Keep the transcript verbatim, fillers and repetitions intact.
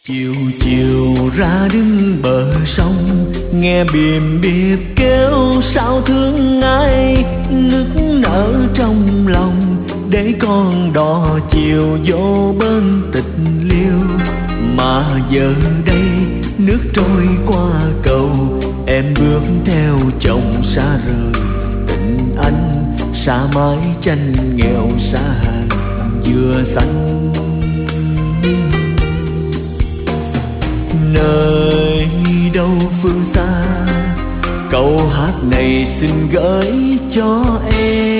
Chiều chiều ra đứng bờ sông, nghe bìm bịp kêu sao thương ai, nức nở trong lòng để con đò chiều vô bên tịch liêu. Mà giờ đây nước trôi qua cầu, em bước theo chồng xa rời tình anh, xa mái tranh nghèo xa hàng dừa xanh. Nơi đâu phương xa, câu hát này xin gửi cho em.